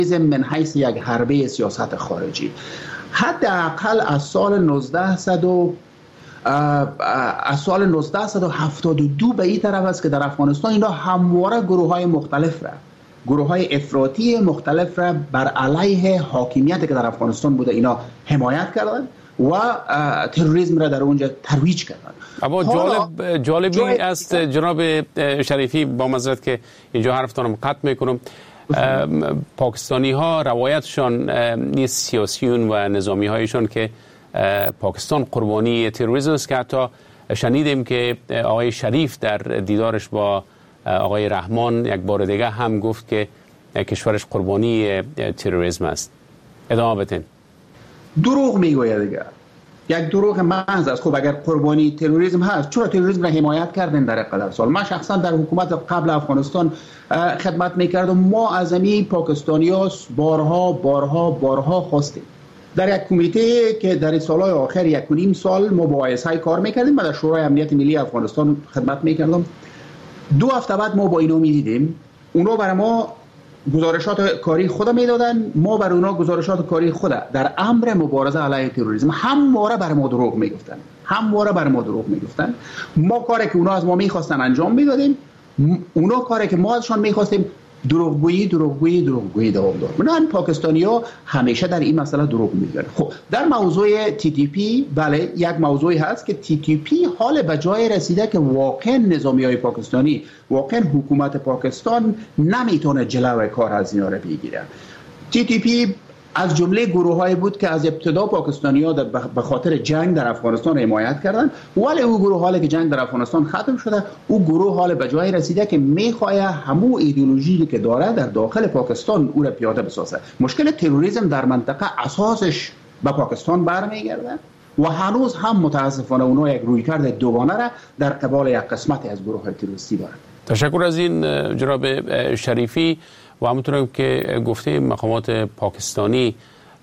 من حیث یک حربه سیاست خارجی. حداقل از سال 1972 به این طرف است که در افغانستان اینا همواره گروه های افراطی مختلف را بر علیه حاکمیتی که در افغانستان بوده اینا حمایت کردند و تروریسم را در اونجا ترویج کردند. اما جالبی است جناب شریفی، با معذرت که اینجا حرفتانم قطع میکنم، پاکستانی ها روایتشان نیست، سیاسیون و نظامی هایشان، که پاکستان قربانی تروریسم است، که حتی شنیدیم که آقای شریف در دیدارش با آقای رحمان یک بار دیگه هم گفت که کشورش قربانی تروریسم است. ادامه بدین. دروغ میگوید دیگه، یک دروغ محض است. خب اگر قربانی تروریسم هست، چرا تروریسم را حمایت کردن در قدر سال؟ من شخصا در حکومت قبل افغانستان خدمت میکردم. ما از امی پاکستانی‌ها بارها خواستیم در یک کمیته که در سالهای آخر 1.5 سال مباحثه کار میکردیم. من در شورای امنیت ملی افغانستان خدمت میکردم. 2 هفته بعد ما با اینا میدیدیم، اونا برای ما گزارشات کاری خود میدادن، ما بر اونا گزارشات کاری خود در امر مبارزه علیه تروریسم همواره بر ما دروغ میگفتن. ما کاری که اونا از ما میخواستن انجام میدادیم، اونا کاری که ما ازشان میخواستیم دروغگویی دوام داد. من پاکستانی‌ها همیشه در این مسئله دروغ میگن. خب در موضوع TTP، بله یک موضوعی هست که TTP حال به جای رسیده که واقعا نظامی‌های پاکستانی، واقعا حکومت پاکستان نمیتونه جلوی کار از اینا رو بگیره. TTP از جمله گروه‌هایی بود که از ابتدا پاکستانی‌ها به خاطر جنگ در افغانستان حمایت کردند، ولی او گروه حالی که جنگ در افغانستان ختم شده، او گروه حال به جای رسیده که می‌خواد همو ایدئولوژی که داره در داخل پاکستان او را پیاده بسازه. مشکل تروریسم در منطقه اساسش به پاکستان برمیگرده و هنوز هم متاسفانه اونا یک رویکرد دوگانه را در قبال یک قسمتی از گروه‌های تروریستی دارند. تشکر از این جناب شریفی. و همونطور که گفتیم مقامات پاکستانی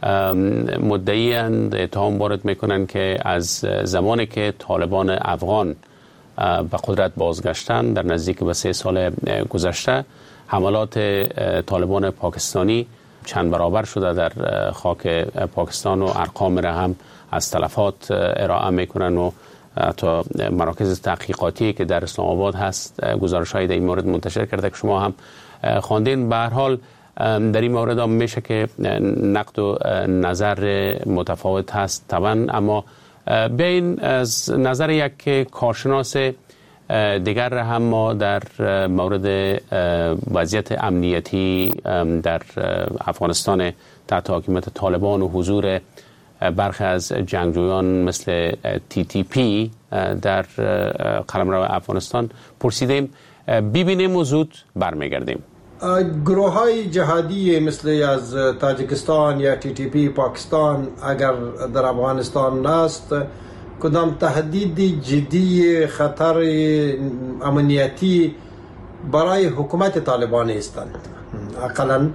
مدعی‌اند، اتهام وارد میکنن که از زمانی که طالبان افغان به قدرت بازگشتن در نزدیک به 3 سال گذشته، حملات طالبان پاکستانی چند برابر شده در خاک پاکستان و ارقام را هم از تلفات ارائه میکنن و حتی مراکز تحقیقاتی که در اسلام آباد هست گزارش‌هایی در این مورد منتشر کرده که شما هم خواندین. به هر حال در این مورد هم میشه که نقد و نظر متفاوت هست طبعا، اما بین از نظر یک کارشناس دیگر هم ما در مورد وضعیت امنیتی در افغانستان تحت حاکمیت طالبان و حضور برخی از جنگجویان مثل TTP در قلمرو افغانستان پرسیدیم. ببینیم و زود برمیگردیم. گروه های جهادی مثل از تاجیکستان یا TTP پاکستان اگر در افغانستان است، کدام تهدید جدی خطر امنیتی برای حکومت طالبان هستند. اقلا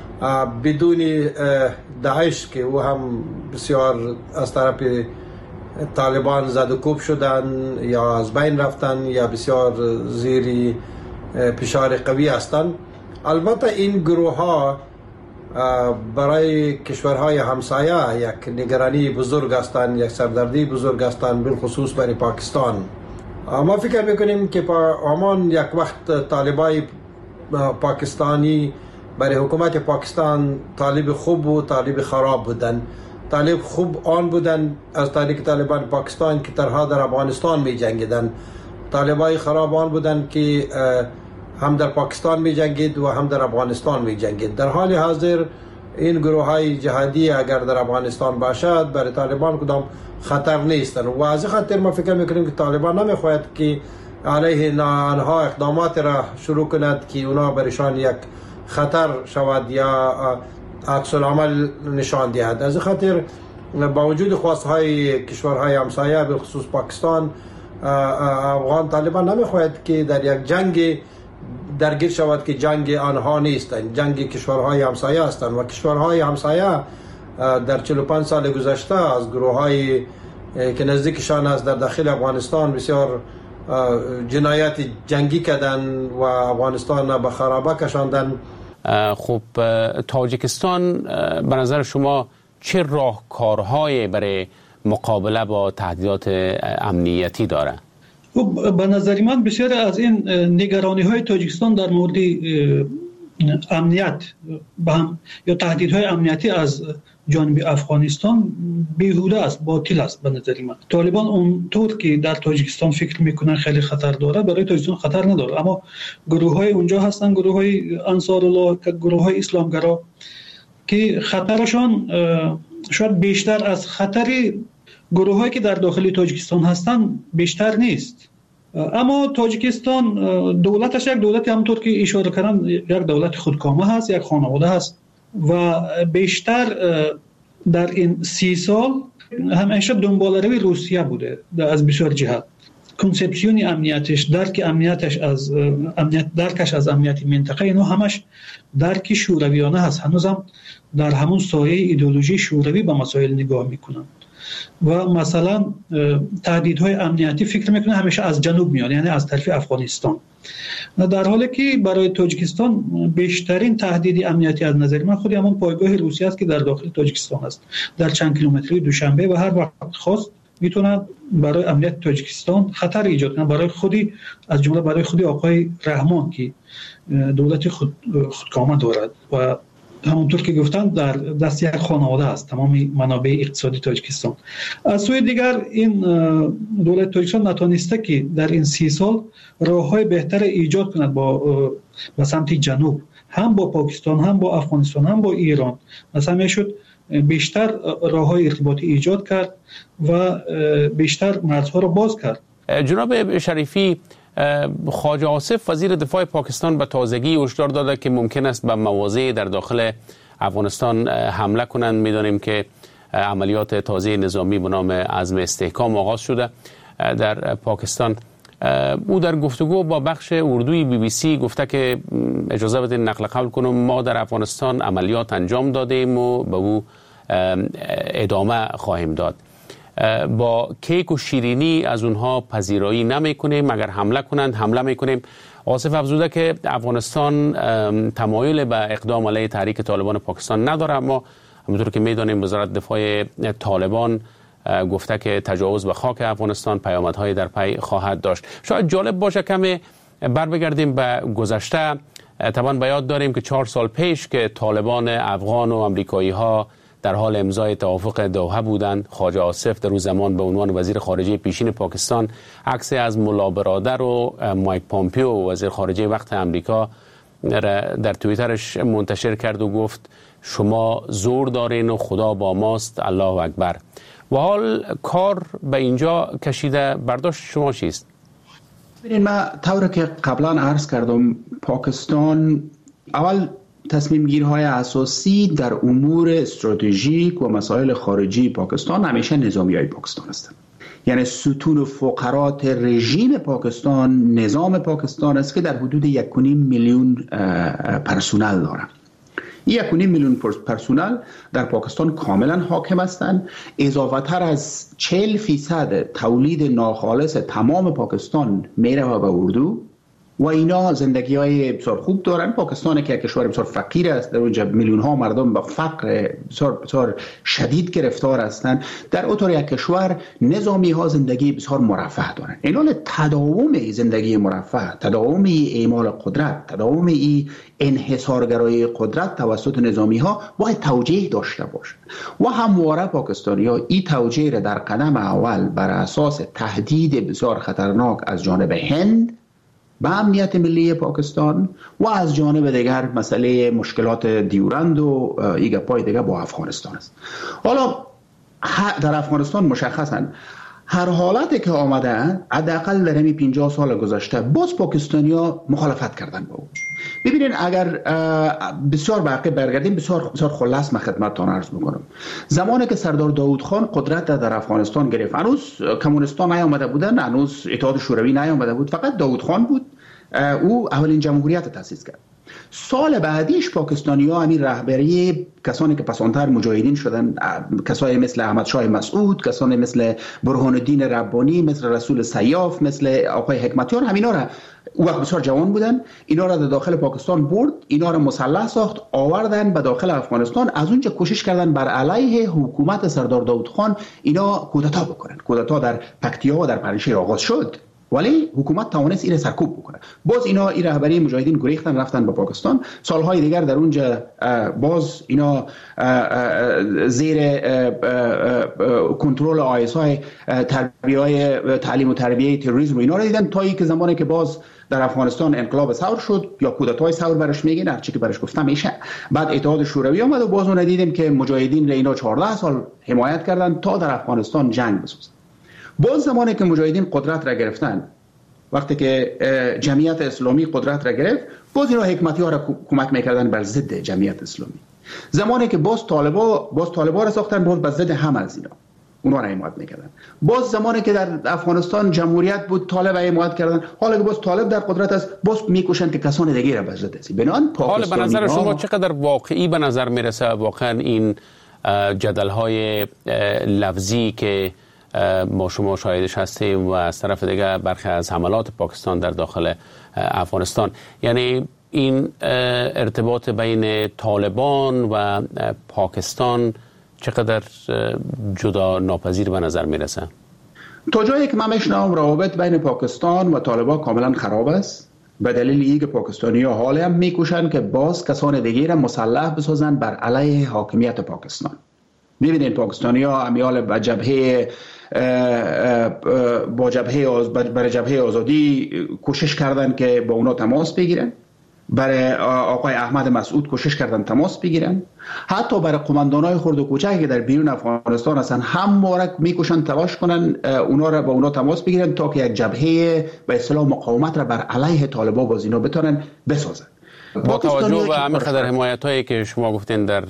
بدون داعش که او هم بسیار از طرف طالبان زد و کوب شدن یا از بین رفتن یا بسیار زیر فشار قوی هستند. البته این گروه ها برای کشورهای همسایه یک نگرانی بزرگ هستند، یک سردردی بزرگ هستند، بالخصوص برای پاکستان. ما فکر میکنیم که همان یک وقت طالبای پاکستانی برای حکومت پاکستان طالب خوب و طالب خراب بودن. طالب خوب آن بودن از طریق طالبان پاکستان که ترها در افغانستان می جنگیدن. طالبای خراب آن بودن که هم در پاکستان می جنگید و هم در افغانستان می جنگید. در حال حاضر این گروه های جهادی اگر در افغانستان باشد برای طالبان کدام خطر نیستن و از خاطر ما فکر میکنیم که طالبان نمیخواهد که علیه آنها اقدامات را شروع کند که اونا برشان یک خطر شود یا عکس العمل نشان دهد. از خاطر با وجود خواستهای کشورهای همسایه به خصوص پاکستان، افغان طالبان نمیخواهد که در یک جنگ درگیر شود که جنگ آنها نیستند، جنگ کشورهای همسایه هستند و کشورهای همسایه در 45 سال گذشته از گروه‌های که نزدیکشان است در داخل افغانستان بسیار جنایات جنگی کردن و افغانستان به خرابه کشاندن خب تاجیکستان به نظر شما چه راهکارهایی برای مقابله با تهدیدات امنیتی داره؟ به نظر من بسیار از این نگرانی های تاجیکستان در مورد امنیت یا تهدیدهای امنیتی از جانب افغانستان بیهوده است، باطل است. به نظر من طالبان اونطور که در تاجیکستان فکر میکنن خیلی خطر داره، برای تاجیکستان خطر نداره، اما گروه های اونجا هستن، گروه های انصار الله، گروه های اسلامگرا که خطرشان شاید بیشتر از خطر گروه هایی که در داخل تاجیکستان هستن بیشتر نیست. اما تاجیکستان دولتش یک دولت همونطور که اشاره کردم یک دولت خودکامه هست، یک خانواده هست و بیشتر در این 30 سال همیشه دنبالروی روسیه بوده از بسیار جهت. کنسپسیون امنیتش، درکش از امنیت منطقه، اینو همش درک شورویانه هست. هنوزم در همون سایه ایدئولوژی شوروی به مسائل نگاه میکنن و مثلا تهدیدهای امنیتی فکر میکنه همیشه از جنوب میاد، یعنی از طرف افغانستان، در حالی که برای تاجیکستان بیشترین تهدید امنیتی از نظر من خود همون پایگاه روسیه است که در داخل تاجیکستان است، در چند کیلومتری دوشنبه، و هر وقت خواست میتونن برای امنیت تاجیکستان خطر ایجاد کنن، برای خودی، از جمله برای خودی آقای رحمان که دولت خودکامه دارد و همونطور که گفتن در دست یک خانواده است تمام منابع اقتصادی تاجیکستان. از سوی دیگر این دولت تاجیکستان نتونسته که در این 30 سال راههای بهتر ایجاد کند با سمت جنوب، هم با پاکستان، هم با افغانستان، هم با ایران. مثلا میشد بیشتر راههای ارتباطی ایجاد کرد و بیشتر مرزها را باز کرد. جناب شریفی، خواجه آصف وزیر دفاع پاکستان به تازگی هشدار داده که ممکن است به مواضع در داخل افغانستان حمله کنند. می‌دانیم که عملیات تازه نظامی به نام عزم استحکام آغاز شده در پاکستان. او در گفتگو با بخش اردوی BBC گفته که اجازه بدین نقل قول کنم، ما در افغانستان عملیات انجام دادیم و به او ادامه خواهیم داد. با کیک و شیرینی از اونها پذیرایی نمی کنیم، اگر حمله کنند حمله می کنیم. آصف افزوده که افغانستان تمایل به اقدام علیه تحریک طالبان پاکستان نداره، اما همونطور که میدانیم وزارت دفاع طالبان گفته که تجاوز به خاک افغانستان پیامدهای در پی خواهد داشت. شاید جالب باشه کمی بر بگردیم به گذشته. طبعا به یاد داریم که 4 سال پیش که طالبان افغان و امریکایی ها در حال امضای توافق دوحه بودند، خواجه آصف در اون زمان به عنوان وزیر خارجه پیشین پاکستان عکس از ملا برادر و مایک پامپیو وزیر خارجه وقت امریکا در توییترش منتشر کرد و گفت شما زور دارین و خدا با ماست، الله اکبر. و حال کار به اینجا کشیده، برداشت شما چیست؟ ببینید، من طوری که قبلا عرض کردم پاکستان اول تصمیم گیرهای اساسی در امور استراتژیک و مسائل خارجی پاکستان همیشه نظامی های پاکستان هستند. یعنی ستون و فقرات رژیم پاکستان نظام پاکستان است که در حدود 1.5 میلیون پرسنل دارند. 1.5 میلیون پرسنل در پاکستان کاملا حاکم هستند. اضافه‌تر از 40% تولید ناخالص تمام پاکستان میره به اردو و اینا زندگی های بسیار خوب دارن. پاکستان که کشور بسیار فقیر است، در اونجا میلیون ها مردم با فقر بسیار شدید گرفتار هستند. در اون یک کشور نظامی ها زندگی بسیار مرفه دارن. اینال تداوم زندگی مرفه، تداوم اعمال قدرت، تداوم انحصارگرایی قدرت توسط نظامی ها باید توجیه داشته باشه و همواره پاکستانی ها این توجیه را در قدم اول بر اساس تهدید بسیار خطرناک از جانب هند به امنیت ملی پاکستان و از جانب دیگر مسئله مشکلات دیورند و ایگه پای دیگر با افغانستان است. حالا در افغانستان مشخصاً هر حالتی که آمده حداقل در همین 50 سال گذشته باز پاکستانی‌ها مخالفت کردن با او. ببینید اگر بسیار باقی برگردیم، بسیار خلاص من خدمتتان عرض می‌کنم. زمانی که سردار داوود خان قدرت در افغانستان گرفت، هنوز کمونیست‌ها نیامده بودن، هنوز اتحاد شوروی نیامده بود، فقط داوود خان بود. او اولین جمهوریت تأسیس کرد. سال بعدیش پاکستانی‌ها همین رهبری کسانی که پسانتر مجاهدین شدن، کسایی مثل احمد شاه مسعود، کسانی مثل برهان الدین ربانی، مثل رسول سیاف، مثل آقای حکمتیار، همینا را او وقت بسیار جوان بودن، اینا را در داخل پاکستان برد، اینا را مسلح ساخت، آوردن به داخل افغانستان. از اونجا کوشش کردن بر علیه حکومت سردار داود خان اینا کودتا بکنن. کودتا در پکتیا و در پنجشیر آغاز شد، ولی حکومت توانست این سرکوب بکنه. باز اینا این رهبری مجاهدین گریختن، رفتن به پاکستان. سالهای دیگر در اونجا باز اینا زیر کنترل آیس‌های تربیه تعلیم و تربیه تروریسم و اینا رو دیدن، تا اینکه زمانی که باز در افغانستان انقلاب ثور شد یا کودتای ثور برش میگن، هر چی که برش گفتم میشه. بعد اتحاد شوروی اومد و باز اون دیدیم که مجاهدین را اینا 14 سال حمایت کردن تا در افغانستان جنگ بسازن. باز زمانی که مجاهدین قدرت را گرفتن، وقتی که جمعیت اسلامی قدرت را گرفت، باز اینا حکمتی‌ها را کمک میکردن بر ضد جمعیت اسلامی. زمانی که باز طالبا را ساختن، باز بر ضد هم از اینا اونا را حمایت میکردن. باز زمانی که در افغانستان جمهوریت بود، طالب حمایت کردن. حالا که باز طالب در قدرت است، باز میکوشن که کسان دیگه را بر ضد است. بنان حالا به نظر شما چقدر واقعی به نظر میرسه واقعا این جدل‌های لفظی که ما شما شاهدش هستیم و از طرف دیگه برخی از حملات پاکستان در داخل افغانستان؟ یعنی این ارتباط بین طالبان و پاکستان چقدر جدا ناپذیر به نظر میرسه؟ تا جایی که من میشنوم روابط بین پاکستان و طالبان کاملا خراب است، به دلیل اینکه پاکستانی‌ها حالا هم میکوشن که باز کسان دیگه را مسلح بسازن بر علیه حاکمیت پاکستان. ببینید پاکستانی‌ها امیال به جبهه برای جبهه آزادی کوشش کردن که با اونا تماس بگیرن، برای آقای احمد مسعود کوشش کردن تماس بگیرن، حتی برای قماندانای خرد و کوچکی که در بیرون افغانستان هستن هم مورک میکوشن تلاش کنن اونا را با اونا تماس بگیرن تا که یک جبهه به اصطلاح مقاومت را بر علیه طالبان باز اینا بتونن بسازن. با توجه به همین قدر حمایتایی که شما گفتین در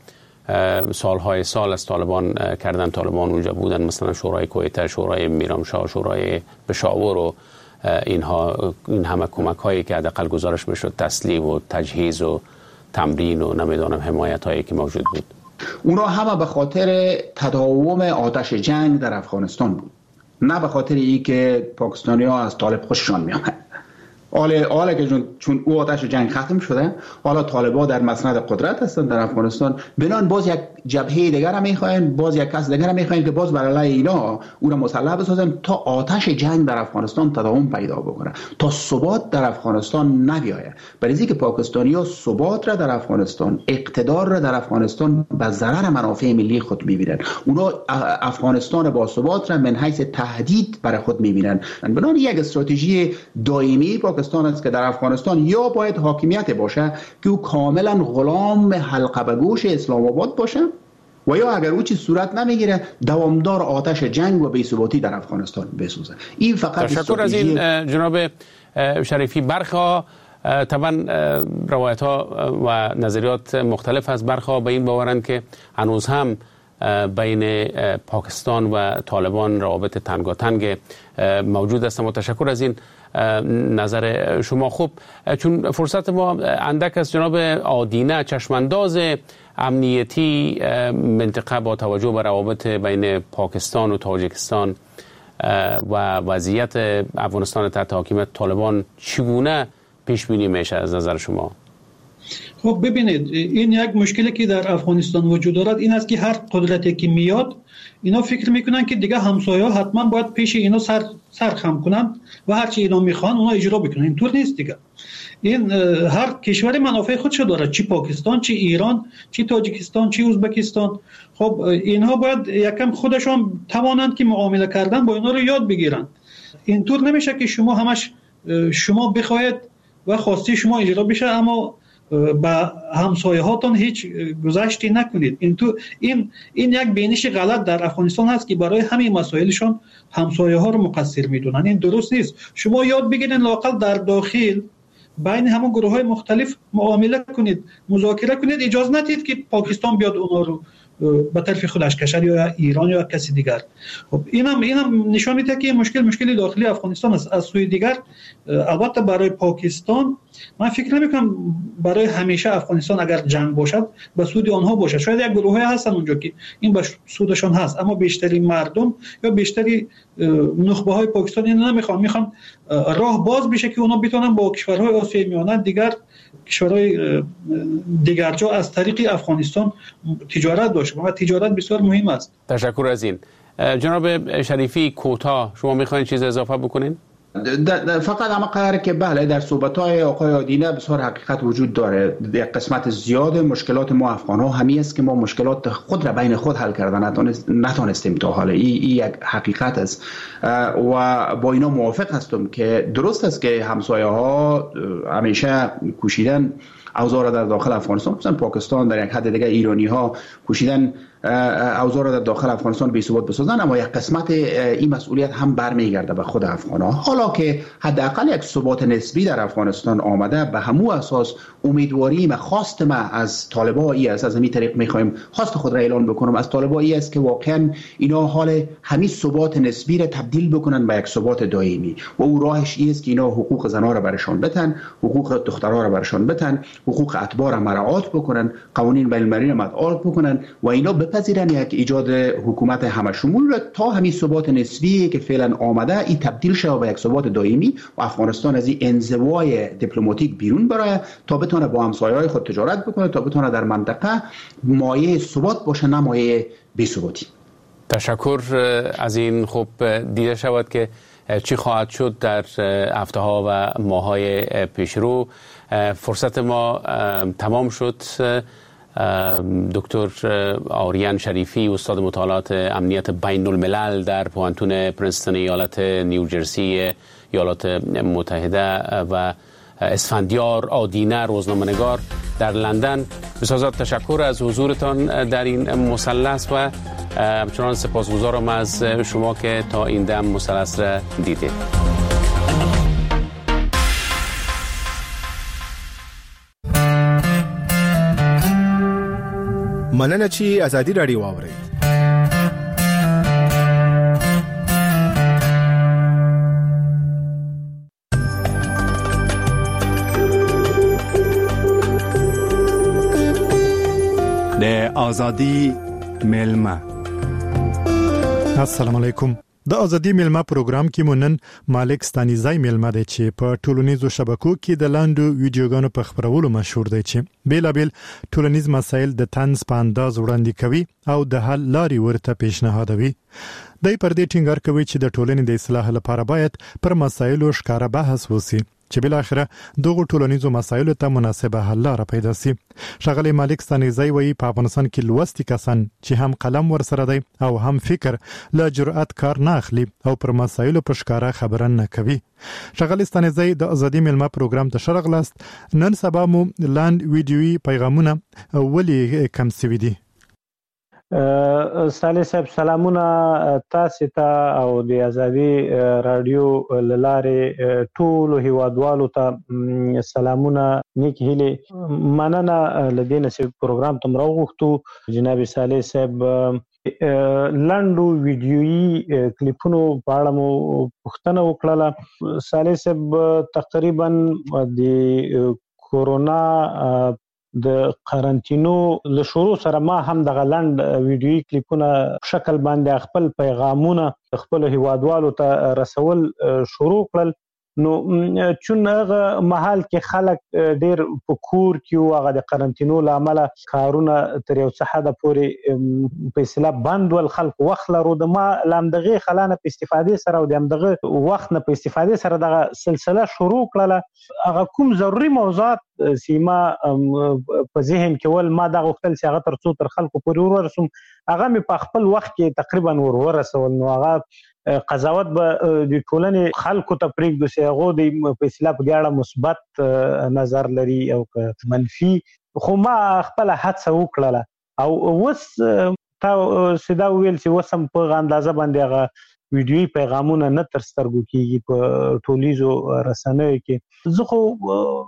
سالهای سال از طالبان کردن، طالبان اونجا بودن، مثلا شورای کویته، شورای میرامشاه، شورای پشاور و اینها، این همه کمک هایی که حداقل گزارش میشد، تسلیح و تجهیز و تمرین و نمیدونم حمایت هایی که موجود بود، اونا همه به خاطر تداوم آتش جنگ در افغانستان بود، نه به خاطر ای که پاکستانی ها از طالب خوششان میامد. حالا که چون او آتش جنگ ختم شده، حالا طالبان در مسند قدرت هستند در افغانستان، بنان باز یک جبهه دیگر را میخواین، باز یک کس دیگر را میخواین که باز بر علیه اینا او را مسلح بسازن تا آتش جنگ در افغانستان تداوم پیدا بکنه، تا ثبات در افغانستان نیاید. برای اینکه پاکستانی‌ها ثبات را در افغانستان، اقتدار را در افغانستان به ضرر منافع ملی خود میبینن. اونا افغانستان با ثبات را من حیث تهدید برای خود میبینن. بنابراین یک استراتژی دائمی پاکستان است که در افغانستان یا باید حاکمیت باشه که او کاملا غلام حلقه به گوش اسلام آباد باشه، و یا اگر او چیز صورت نمیگیره دوامدار آتش جنگ و بی‌ثباتی در افغانستان بسوزه. این فقط تشکر از این جناب شریفی. برخا طبعا روایت ها و نظریات مختلف از برخا به این باورند که هنوز هم بین پاکستان و طالبان روابط تنگاتنگ موجود است. و تشکر از این نظر شما. خب چون فرصت ما اندک است، جناب آدینه، چشمانداز امنیتی منطقه با توجه به روابط بین پاکستان و تاجیکستان و وضعیت افغانستان تحت حاکمیت طالبان چگونه پیش بینی میشه از نظر شما؟ خب ببینید، این یک مشکلی که در افغانستان وجود دارد این است که هر قدرتی که میاد اینا فکر میکنن که دیگه همسایه‌ها حتما باید پیش اینا سر خم کنن و هر چی اینا میخوان اونا اجرا بکنن. اینطور نیست دیگه. این هر کشور منافع خودشو داره، چی پاکستان، چی ایران، چی تاجیکستان، چی ازبکستان. خب اینها باید یکم خودشون توانند که معامله کردن با اینا رو یاد بگیرن. اینطور نمیشه که شما همش شما بخواید و خواسته شما اجرا بشه اما با همسایه هاتون هیچ گذشتی نکنید. این یک بینش غلط در افغانستان هست که برای همین مسائلشون همسایه ها رو مقصر میدونن. این درست نیست. شما یاد بگیرید لااقل در داخل بین همون گروه های مختلف معامله کنید، مذاکره کنید. اجازه ندید که پاکستان بیاد اونا رو به طرف خودش کشور یا ایران یا کسی دیگر. خب اینم نشان میده که مشکل داخلی افغانستان است. از سوی دیگر البته برای پاکستان من فکر نمی‌کنم برای همیشه افغانستان اگر جنگ باشد به سود آنها باشه. شاید یک گروهی هستن اونجا که این به سودشان هست، اما بیشتری مردم یا بیشتری نخبه‌های پاکستانی میخوان راه باز بشه که اونا بتونن با کشورهای آسیای میانه دیگر کشورهای دیگر جا از طریق افغانستان تجارت داشته و تجارت بسیار مهم است. تشکر از این. جناب شریفی کوتاه شما میخواین چیز اضافه بکنین؟ فقط اما قراره که بله در صحبت‌های آقای آدینه بسیار حقیقت وجود داره. یک قسمت زیاد مشکلات ما افغان‌ها همی است که ما مشکلات خود را بین خود حل کردن نتونستیم تا حالا. این یک حقیقت است و با اینا موافق هستم که درست است که همسایه‌ها همیشه کوشیدن اوضاع را در داخل افغانستان، مثلا پاکستان در یک حد دیگه ایرانی‌ها کوشیدن اوضاع را در داخل افغانستان بی ثبات بسازن، اما یک قسمت این مسئولیت هم برمیگرده به خود افغان‌ها. حالا که حداقل یک ثبات نسبی در افغانستان آمده، به همون اساس امیدواری و خواست ما از طالبان است، از همین طریق می‌خوایم خواست خود را اعلان بکنم از طالبان است که واقعا اینا حال همین ثبات نسبی را تبدیل بکنن به یک ثبات دائمی و او راهش است که اینا حقوق زنان را برشان بدن، حقوق دخترها را برشان بدن، حقوق اتباع را مراعات بکنن، قوانین بین‌المللی را مراعات بکنن و اینا بپذیرن یک ایجاد حکومت همه شمول را تا همین ثبات نسبی که فعلا آمده این تبدیل شود به یک ثبات دائمی و افغانستان از این انزوای دیپلماتیک بیرون برای تا بتونه با همسایه‌های خود تجارت بکنه، تا بتونه در منطقه مایه ثبات باشه نه مایه بی‌ثباتی. تشکر از این. خوب دیده شود که چی خواهد شد در هفته‌ها و ماه‌های پیشرو. فرصت ما تمام شد. دکتر آریان شریفی استاد مطالعات امنیت بین الملل در پوهنتون پرنستون ایالت نیوجرسی ایالات متحده و اسفندیار آدینه روزنامه‌نگار در لندن، بسیار تشکر از حضورتان در این مثلث و همچنان سپاسگزارم از شما که تا این دم مثلث را دیدید. مننه چې ازادي راډیو واورئ. د ازادي ملما. السلام علیکم. د ازادي ملما پروګرام کې مونن مالک ستانیزای ملما دی چې په ټولنیزو شبکو کې د لاندو ویډیوګانو په خبرولو مشهور دی چې بیلابل ټولنیز مسایل د طنز په انداز وړاندې کوي او د حل لارې ورته پیشنهادوي. دای پر دې ټینګار کوي چې د ټولنې د اصلاح لپاره باید پر مسایلو ښکاره بحث وسی چې بل اخره دغه ټولنیزو مسایلو ته مناسبه حل لاره پیدا سي. شغله مالک ستانیزای وایي په افغانستان کې لوستي کسان چې هم قلم ورسره دی او هم فکر له جرأت کار نه اخلي او پر مسایلو په ښکاره خبره نه کوي. شغله ستانیزای د ازادي ملما پروګرام ته شرغلاست. نن سبا مو لاند ویډیوي پیغامونه ولې کم سوي دي؟ صالح صاحب سلامونه تاسو ته او د ازادي رادیو لاره ټول هیوادوالو ته سلامونه نیک هیله مننه لدینه چې پروګرام تم راغوښتو جناب صالح صاحب لاندو ویډیوي کلیپونو په اړه مو پوښتنه وکړه. صالح صاحب تقریبا د کورونا د قرنټینو له شروع سره ما هم د غلند ویډیوي کلیپونه شکل باندې خپل پیغامونه خپل هیوادوالو ته رسول شروع کړل. نو چون هغه محل کې خلک ډیر په کور کې او هغه د قرنټینو لامل کارونه تر یو څه حد پورې په اصطلاح بند ول، خلک وخت لرو د ما لامدغه خلانه په استفاده سره او دغه وخت نه په استفاده سره دغه سلسله شروع کړله. هغه کوم ضروري موضوعات سیما په ذهن کې ول ما دغه وختل چې هغه ترڅو تر خلکو پورې ورسوم هغه مې په خپل وخت کې تقریبا ورسول. نو هغه قضاوت به د ټولنې خلکو ته پرېږدو چې هغه د په اصطلاح په دې اړه مثبت نظر لري او منفي، خو ما خپل هڅه وکړله او اوس تا سیدا ویل چې وسم په اندازه باندې هغه ویډیوي پیغامونه نه تر سترګو کېږي په ټولیزو رسنیو کې. زه خو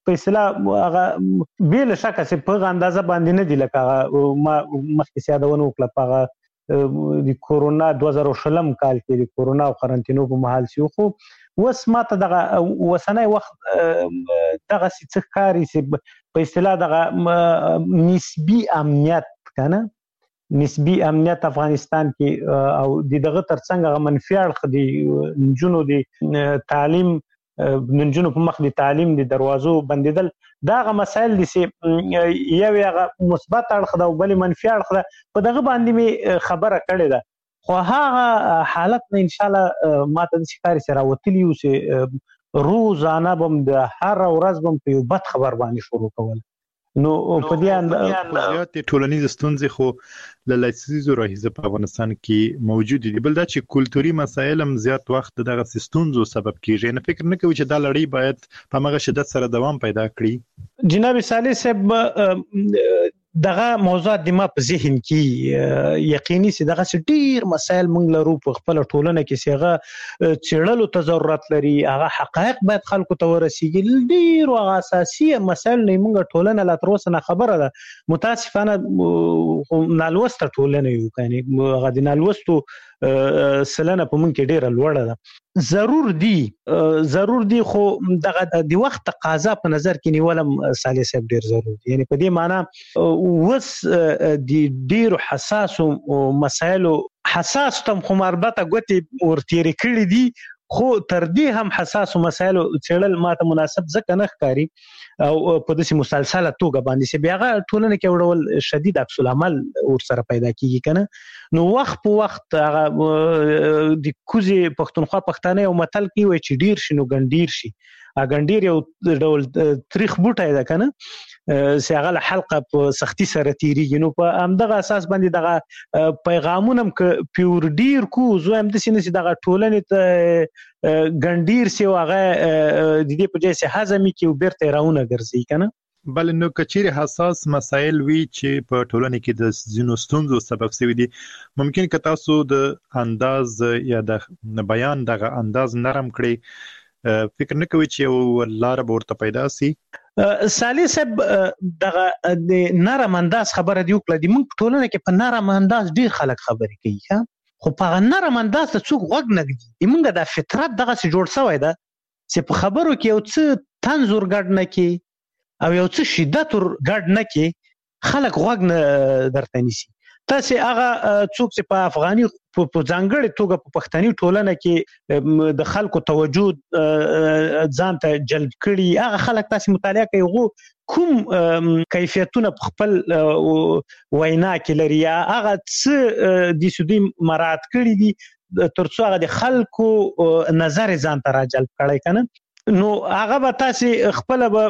په اصطلاح هغه بیل شکه چې په اندازه باندې نه دی لکه ما مخکې یادونه وکړه په د کورونا 2020 کال کې د کورونا او قرنطینو په محل سیو خو وس ماته دغه وسنۍ وخت دغه څه کاری چې په اصطلاح دغه نسبی امنیت کنه نسبی امنیت افغانستان کې او دغه ترڅنګ منفي اړخ دی نجونو دی تعلیم نجونو په مخ دی تعلیم دی دروازو بندیدل داغه مسائل دي چې یو هغه مثبت اړخ دا او بل منفي اړخ دا په دغه باندې می خبره کړې ده خو هغه حالت نه ان شاء الله ماته د شکاري سره وتلی او چې روزانه بم د هر ورځ بم په یو بد خبر باندې شروع کول نو په دې اندازه ټولنیز ستونزې خو له لسیزو راهیسه په افغانستان کې موجود دي بل دا چې کلتوري مسایل هم زیات وخت دغه ستونزو سبب کیږي نه فکر نه کوي چې دا لړۍ باید په مغه شدت سره دوام پیدا کړي جناب صالح صاحب دغه موضوعات د ما په ذهن کې یقیني سي دغه ډیر مسایل مونږ لرو په خپل ټولنه کې سیغه چړلو ته ضرورت لري هغه حقایق باید خلکو ته ورسیږي ډیر او اساسي مسایل نه مونږ ټولنه لا تر اوسه نه خبره ده متاسفانه نالوسته ټولنه یو کني هغه د نالوستو سلنه په مونږ کې ډیره لوړه ده ضرور دي خو دغه د وخت تقاضا په نظر کې نیولم صالح صاحب ډیر ضروري دي یعنی په دې معنی وس د ډیر حساس مسایل حساس تم خو مربطه غوتي ورتيري کړی دي خو تر دې هم حساس مسایل چړل ماته مناسب ځکه نه ښکاری او په داسې مسلسله توګه باندې چې بیا ټولنه کې وړول شدید عکس العمل ور سره پیدا کیږي کنه نو وخت په وخت هغه د کوزي پښتونخوا پښتانه او متل کې وای چې ډیر شنو ګنډیر شي اګنډیر یو ډول تاریخ بوټای ده کنه چې هغه حلقه په سختي سره تیریږي نو په همدغه اساس باندې دغه پیغامونه ک پیور ډیر کو زو هم د سینې دغه ټولنې ته ګنډیر سی هغه د دې په ځای سه هضمي کې وبرته راونه ګرځي کنه بل نو کچيري حساس مسایل وی چې په ټولنه کې د زینو ستونزو سبب شوی دي ممکن که تاسو د انداز یا د بیان دغه انداز نرم کړئ فکر نه کوي چې یو لار ورته پیدا سي صالح صاحب دغه د نرم انداز خبره دی وکړه د موږ ټولنه کې په نرم انداز ډیر خلک خبرې کوي خو په نرم انداز ته څوک غوږ نه ږدي موږ د فطرت دغه څه جوړ شوی ده چې په خبرو کې یو څه تنزور ګډ نه کی او یو څه شدت ګډ نه کی خلک غوږ نه درته نیسي تاسو هغه څوک چې په افغاني په ځانګړي توګه په پښتني ټولنه کې د خلکو توجه ځان ته جلب کړي هغه خلک تاسو مطالعه کوي کوم کیفیتونه په خپل وینا کې لري هغه څه د سودی مراد کړي دي ترڅو هغه د خلکو نظر ځان ته راجلب کړي کنه نو هغه به تاسو خپل به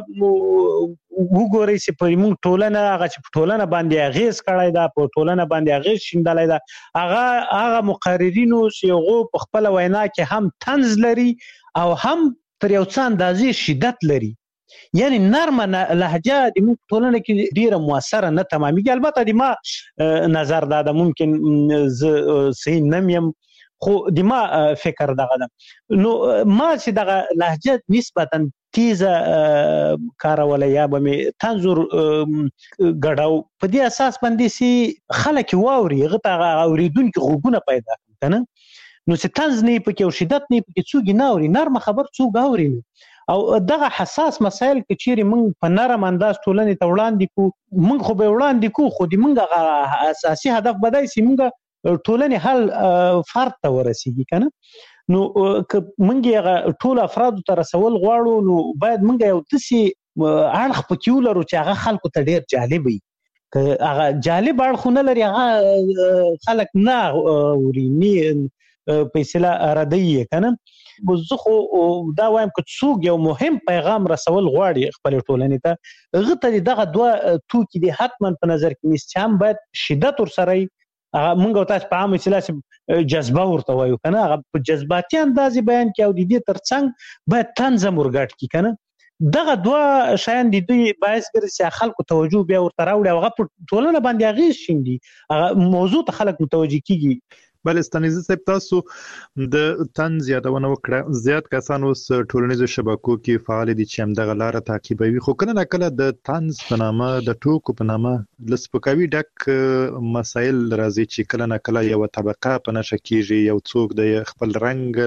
وګورئ چې په موږ ټولنه هغه چې په ټولنه باندې اغیز کړای دا په ټولنه باندې اغیز شیندلای دا هغه مقررینو چې هغه په خپل وینا کې هم طنز لري او هم تر یو څه اندازې شدت لري یعنی نرمه لهجه د موږ ټولنه کې ډیره موثره نه تمامېږي البته د ما نظر دا ممکن صحیح نمیم خو د ما فکر دغه نو ما چې دغه لهجه نسبتا تیزه کارولای یا به می تنظر غډاو په دې اساس باندې سي خلک واوري غته اوریدونکو غوګونه پیدا کنه نو چې تنز نه پکې او شدت نه پکې څوګ نه اوري نرم خبر څوګ اوري او دغه حساس مسایل کې چیرې موږ په نرم انداز ټولنې ته وړاندې کو موږ خو به وړاندې کو خو د موږ اساسي هدف بدای سي موږ ټولنې حل فرد ته ورسیږي کنه نو که موږ هغه ټول افراد ته رسول غواړو نو باید موږ یو تاسو اړخ پکې ولرو چې هغه خلکو ته ډیر جالب وي که هغه جالب اړخ نه لري هغه خلک نه ورینی په اصطلاح ردی کنه زه خو دا وایم چې څوک یو مهم پیغام رسول غواړي خپل ټولنې ته غته دغه دوه توکي دي حتما په نظر کې نیست چې هم باید شدت ور سره مونږ تاسو په عامه اصطلاح جذبه ورته وایو کنه هغه په جذباتي انداز بیان کې او د دې ترڅنګ باید تنظیم ورګټ کی کنه دغه دوه شیان د دوی باعث ګرځي خلکو توجه بیا ورته راوړي هغه په ټولنه باندې اغیز شیندي هغه موضوع ته خلک متوجه کیږي بلستانیزه صاحب تاسو د طنز یادونه وکړه زیات کسان اوس ټولنیزو شبکو کې فعال دي چې همدغه لار تعقیبوي خو کله نه کله د طنز په نامه د ټوکو په نامه لسپکاوي ډک مسایل راځي چې کله نه کله یو طبقه په نشه کېږي یو څوک د خپل رنگ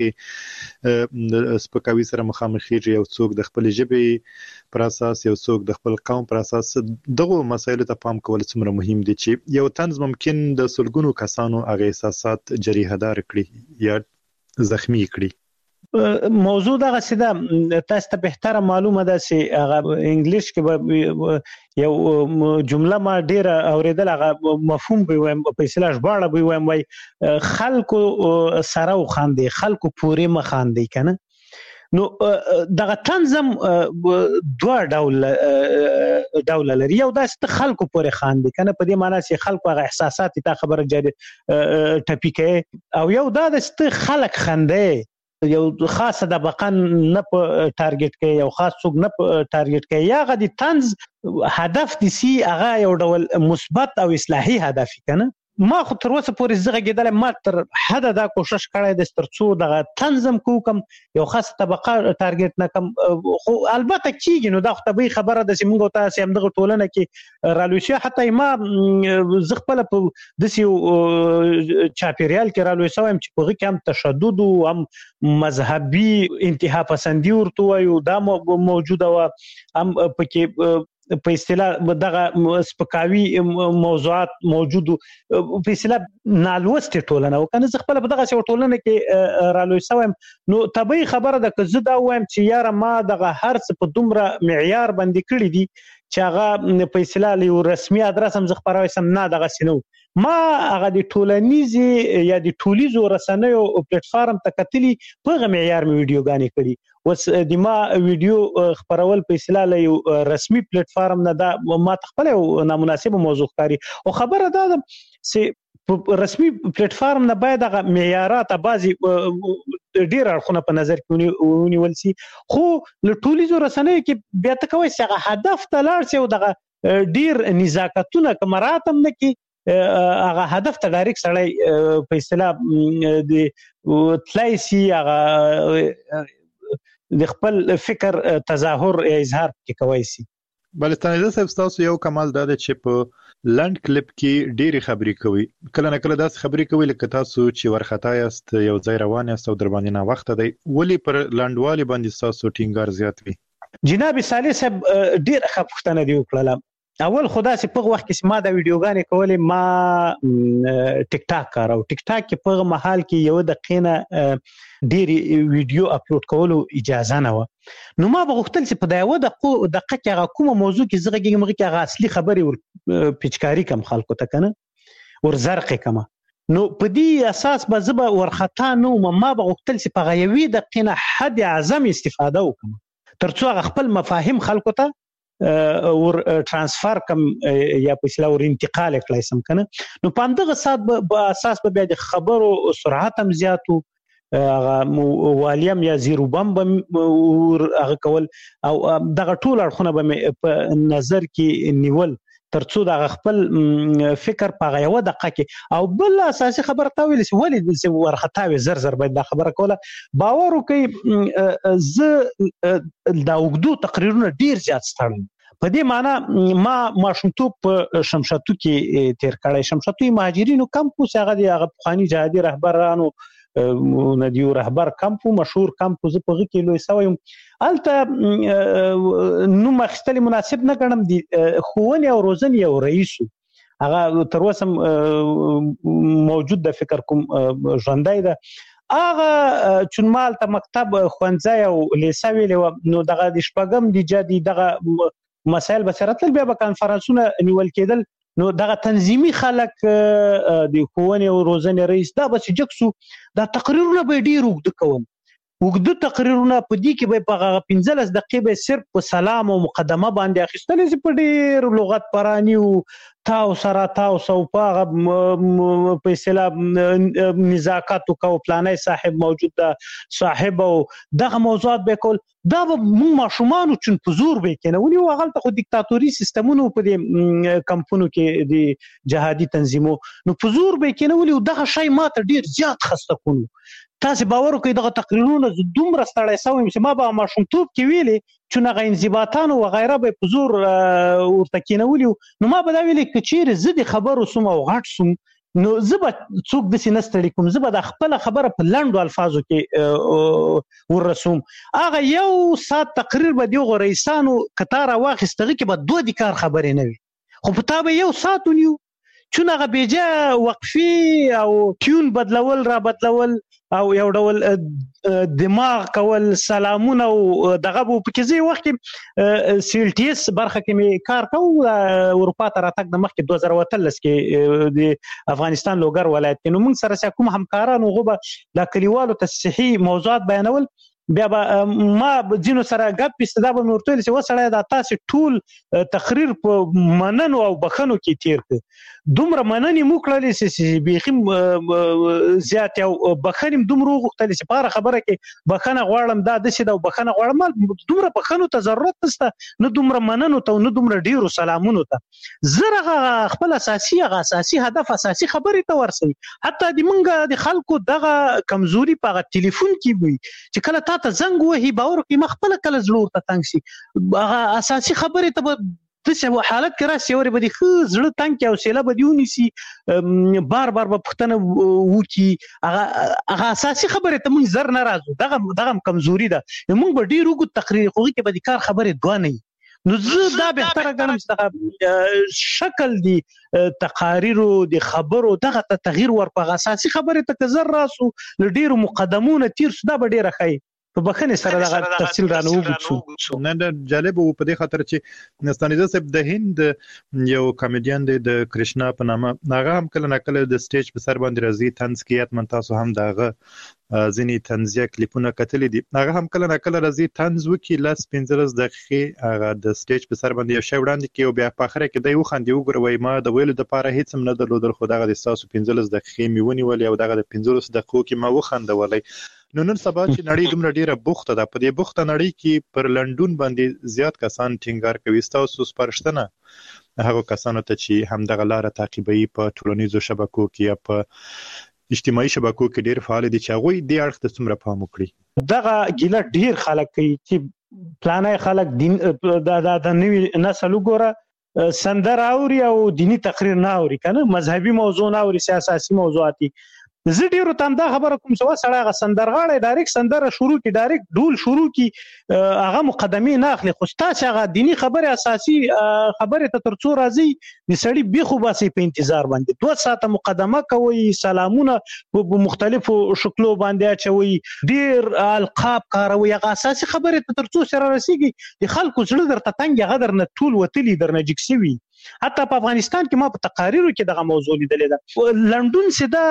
لمخې سپکاوي سره مخامخ کېږي یو څوک د خپل ژبې پر اساس یو څوک د خپل قوم پر اساس دغه مسایلو ته پام کول څومره مهم دي چې یو طنز ممکن د سلګونو کسانو هغه احساسات جریحه دار کړي یا زخمی کړي موضوع دغه سیده تاسو ته بهتره معلومه ده چې هغه انګلیش کې یو جمله ما ډیره اوریدل هغه مفهوم به وایم په اصطلاح ژباړه به وایم وای خلکو سره وخاندي خلکو پورې مخاندي کنه نو دغه تنظیم دوه ډول لري یو داسې خلکو پورې خاندي کنه په دې معنی چې خلکو هغه احساسات ته خبره جاري ټپیکه او یو دا د خلک خنده یو خاصه د بقن نه په ټارګټ کې یو خاص څوک نه په ټارګټ کې یا غدي طنز هدف دي سي هغه یو ډول مثبت او اصلاحي هدف کنه ما خو تر اوسه پورې زغه کېدل ما تر حد دا کوشش کړی د سترڅو دغه تنظیم کوم یو خاصه طبقه ټارګټ نه کم خو البته کیږي نو دا خو طبيعي خبره ده چې موږ تاسو هم دغه ټولنه کې رالوشي حتی ما زغپل په دسیو چاپیریال کې رالوشي وایم چې په کې هم تشدد او هم مذهبي انتها پسندي ورته وایو دا موجوده و هم پکې په اصطلاح دغه سپکاوي موضوعات موجود په اصطلاح نالوسته ټولنه او کنه خپل په دغه ټولنه کې رالوي سوم نو طبيعي خبره ده که زه دا وایم چې یاره ما دغه هر څه په دومره معیار باندې کړی دي چې هغه په اصطلاح یو رسمي ادرس هم زغپراوي سم نه دغه سينو ما هغه د ټولنیزي یا د ټولیزو رسنیو پلیټ فارم ته کتلی په معیار می ویډیوګانې کړي وس د ما ویډیو خبرول په اصطلاح یو رسمي پلیټ فارم نه دا ما خپل نامناسب موضوع کاری او خبره ده چې رسمي پلیټ فارم نه باید هغه معیارات بازي ډیر اړخونه په نظر کې ونیول سي خو له ټولیزو رسنیو کې بیا ته کوي چې هدف ته لاړ سي او دغه ډیر نزاکتونه کمراتم نه کې هغه هدف ته ډایرکټ سړی په اصطلاح د تلایسي هغه د خپل فکر تظاهر اظهار کې کوي سي بلستانیزه صاحب تاسو یو کمال دا چې په لند کلیپ کې ډېری خبرې کوي کله نه کله داس خبرې کوي لکه تاسو چې ورختا یاست یو ځای روان یاست او در باندې نه وخت دی ولی پر لندوالي باندې تاسو ټینګار زیات وي جناب صالح صاحب ډېر خپښتنه دی وکړه اول خدا سي په وخت کې ما دا ویډیوګانې کولې ما ټیک ټاک کارو ټیک ټاک کې په محل کې یو دقیقه ډېری ویډیو اپلوډ کولو اجازه نه و نو ما بغوښتل چې په دایو د دقیقه کې کومه موضوع کې زغه کې مغه کې اصلي خبرې پچکاری کم خلکو ته کنه ور زرق کما نو په دې اساس به زبا ورختا نو ما بغوښتل چې په غیوي دقیقه حد اعظم استفاده وکم ترڅو خپل مفاهیم خلکو ته ور ترانسفر کم یا په اصطلاح ور انتقال کړای سم کنه نو په دغه سات په اساس به د خبرو سرعت هم زیاتو والیم یا زیرو بم هغه کول او دغه ټول اړخونه به په نظر کې نیول ترڅو د خپل فکر په غیو دقه کې او بل اساسي خبره تا ویل چې ولې ورختاوي زر باید دا خبره کوله باور وکي ز دا وګدو تقریرونه ډیر زیات ستړم په دې معنی ما شمتوب په شمشاتو کې تیر کړی شمشاتو مهاجرینو کمپوس هغه د افغاني جهادي رهبرانو ندیو رهبر کمپو مشهور کمپو ز په کې لوي سویم الته نو مخستلی مناسب نه ګڼم دي خوونی او روزنی او رئیس هغه تر اوسه موجود د فکر کوم ژوندای ده هغه چونمال ته مکتب خوانځي او لیسوي نو دغه د شپږم د جدي دغه مسائل بسرتل بیا به کانفرنسونه نیول کېدل نو دغه تنظیمي خلک د خوونی او روزنی رئیس دا بس جکسو دا تقریرونه به ډیر وګد کوم وګړو تقریرونه په دې کې به په 15 دقیقې به صرف په سلام او مقدمه باندې اخیستل شي په ډېر لغت پرانی او تاسو په اصطلاح نزاکت او پلانای صاحب موجود ده صاحب او دغه موضوعات به کول دا به موږ ماشومان چون په زور به کنه ونی وغلطه خو دیکتاتوري سیستمونو په دې کمپونو کې د جهادي تنظیمو نو په زور به کنه ولي دغه شی ماته ډیر زیات خسته کونو تاسو باور کوئ دغه تقریرونه دومره ستړی شوم چې ما به ماشومتوب کې ویلي چې هغه انضباطان او غیره به په زور ورته کینولي نو ما به دا ویلي چې چیرې زه د خبرو سم او غټ سم نو زه به څوک داسې نه ستړي کوم زه به د خپله خبره په لنډو الفاظو کې ورسوم هغه یو ساعت تقریر به دغو رئیسانو کتا راواخیست هغې کې به 2 د کار خبرې نه وي خو په تا به یو ساعت ونیو چون هغه بیجا وقفي او ټیون بدلول را بدلول او یو ډول دماغ کول سلامونه او دغه په کې وخت سیلټیس برخه کې می کار کوم اروپا ته راتګ د مخکې 2013 کې د افغانستان لوګر ولایت کې نو موږ سره کوم همکارانو غوبه د کلیوالو ته صحیح موضوعات بیانول بیا ما ځینو سره ګپ استدا به نورته چې وسړی د تاسو ټول تقریر په مننو او بخنو کې تیر ک دومره مننې مو کړلې چې بيخي زیات او بخنیم دومره غوښتل چې په خبره کې بخنه غواړم دا د څه د بخنه غواړم دومره بخنو ته ضرورت نشته نو دومره مننو ته نو دومره ډیرو سلامونو ته زره خپل اساسي هدف اساسي خبرې ته ورسوي حتی د منګه د خلکو دغه کمزوري په ټلیفون کې وي چې کله ته زنګ وهي باور کې مخبل کله زلور ته تنګ شي هغه اساسي خبره ته د څه حالت کې راسي اوري بده خو زړه تنګ او سیله بدیونی سي بار په پښتنه وکی هغه اساسي خبره ته مونږ زر ناراضو دغه کمزوري ده مونږ به ډیر وګ تقریر خو کې به د کار خبره دوه نه نو زه دا به تر غنم چې شکل دی تقاریر د خبرو دغه تغییر ورپغه اساسي خبره ته زر راسو ډیر مقدمونه تیر سودا به ډیر خای په بخنه سره دغه تفصیل رانه وګورئ نه جالب وو په دې خاطر چې نستانیزه صاحب د هند یو کامیډین د کرشنا په نامه هغه هم کله نکله د سټیج په سر باندې راځي طنز کیات من تاسو هم دغه ځینی طنزیه کلیپونه کتلې دي هغه هم کله نکله راځي طنز وکي لاس 15 دقیقې هغه د سټیج په سر باندې یو شی وړاندې کوي او بیا په اخر کې دی وخاندي وګوروي ما د ویلو د پاره هیڅ هم نه درلودل خو دغه د تاسو 15 دقیقې میونی ولې او دغه د 15 دقیقو کې ما وخاندولې نو نن سبا چې نړۍ دومره ډیره بوخته ده په دې بوخته نړۍ کې پر لندن باندې زیات کسان ټینګار کوي تاسو سپارښتنه هغه کسانو ته چې هم دغه لار تعقیبوي په ټولنیزو شبکو کې یا په اجتماعي شبکو کې ډیر فعال دي چې هغه دې اړخ ته څومره پام وکړي دغه ګیله ډیر خلک کوي چې پلانای خلک دین د نوې نسل وګوره سندر اوري او دینی تقریر نه اوري کنه مذهبي موضوع نه اوري سیاسي موضوعاتي زه ډیرو تم دا خبره کوم چې وسړی غ سندرغاړي ډایرک سندره شروع کی ډایرک ډول شروع کی هغه مقدمه نه اخلي خو تاسو هغه دینی خبره اساسي خبره ته ترڅو راځي د سړی بيخو باسي په انتظار باندې 2 ساعته مقدمه کوي سلامونه په مختلفو شکلو باندې اچوي ډیر القاب کاروي هغه اساسي خبره ته ترڅو سره رسیږي د خلکو زړه درته تنګ غدر نه ټول وتلی درنه جکسوي حتی په افغانستان کې ما په تقاریرو کې دغه موضوع لیدلې ده لندن سده